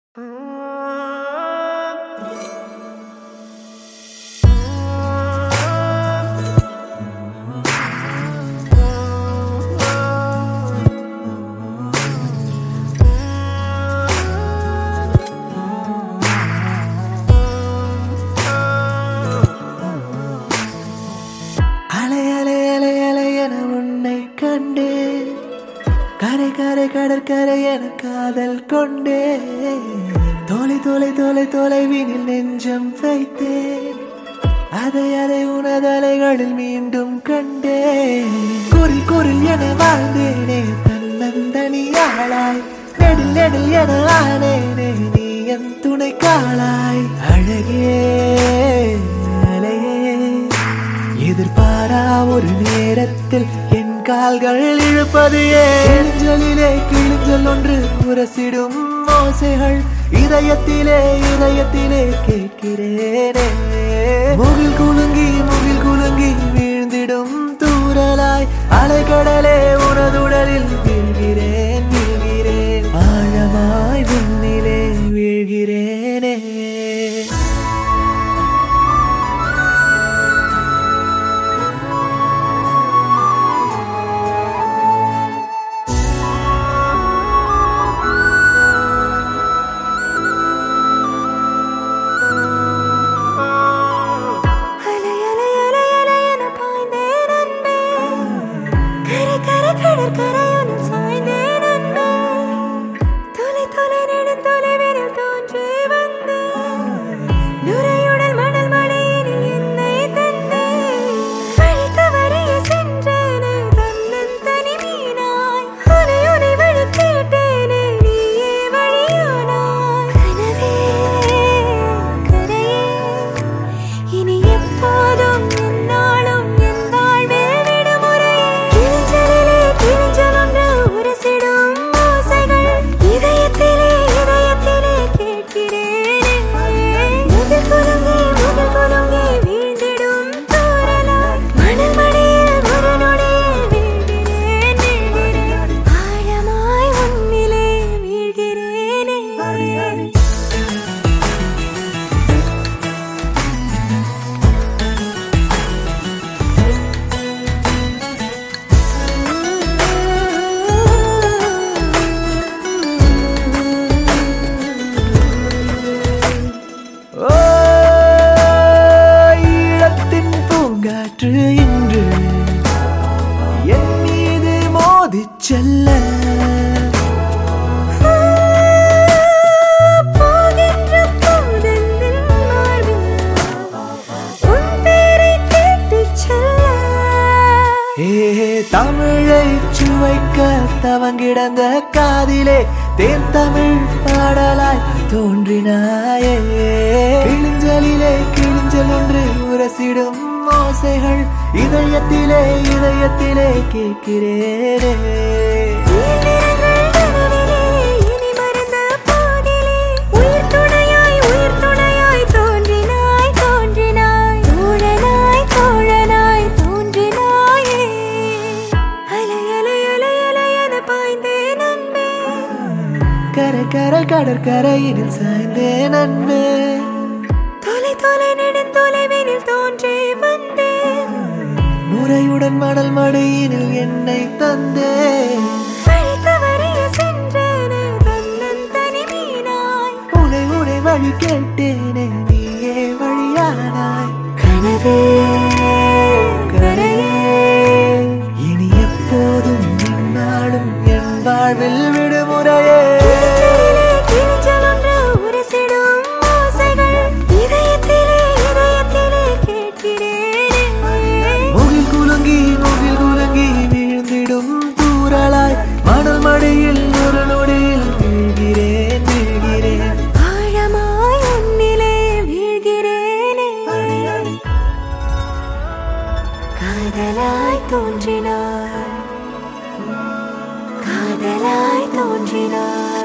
கடற்கரை என காதல் கொண்டே தோலை தோலை தோலை தொலைவினில் நெஞ்சம் வைத்தேன் அதை உனதலைகளில் மீண்டும் கண்டே குரில் குரில் என வாழ்ந்தேனே தன்னந்தனியாளாய் நெடில் நெடில் என ஆனேனே நீ என் துணை காளாய் அழகே அலையே எதிர்பாரா ஒரு நேரத்தில் என் கால்கள் இழுப்பது ஏஞ்சலிலே கிழிஞ்சல் ஒன்று உரசிடும் ஓசைகள் இதயத்திலே கேட்கிறேனே முகில் குலுங்கி வீழ்ந்திடும் தூரலாய் அலைக்கடலே உனதுடலில் வீழ்கிறேன் ஆழமாய் விண்ணிலே வீழ்கிறேனே கடற்கரையுடன் சாய்ந்தேன் அன்பே தொலை தொலை நெடுந்தொலைவினில் தோன்றி வந்தே நுரையுடன் மணல் மழையினில் என்னை தந்தே வழி தவறிய சென்றேனே தன்னன் தனி மீனாய் உனை வழி கேட்டேனே நீயே வழியானாய் கனவே கரையே இனி எப்போதும் என்னாலும் என் வாழ்வில் விடுமுறையே இன்று என் மீது மோதிச் செல்ல தமிழை சுவைக்க தவங்கிடந்த காதிலே தேன் தமிழ் பாடலாய் தோன்றினாயே கிழிஞ்சல் ஒன்று உரசிடும் ஓசைகள் இதயத்திலே கேட்கிறேனே கடற்கரையினில் சாய்ந்தேன் அன்பே தொலை தொலை நெடுந்தொலைவினில் தோன்றி வந்தேன் நுரையுடன் மணல் மடியினில் என்னை தந்தே வழி தவறிய சென்றேனே தன்னன் தனி மீனாய் உனை வழி கேட்டேனே நீயே வழியானாய் கனவே கரையே இனி எப்போதும் என்னாலும் என் வாழ்வில் விடுமுறையே முகில் குலுங்கி வீழ்ந்திடும் தூரலாய் மணல் மடியில் ஒரு நொடியில் வீழ்கிறேன் ஆழமாய் உன்னிலே வீழ்கிறேனே காதலாய் தோன்றினாய்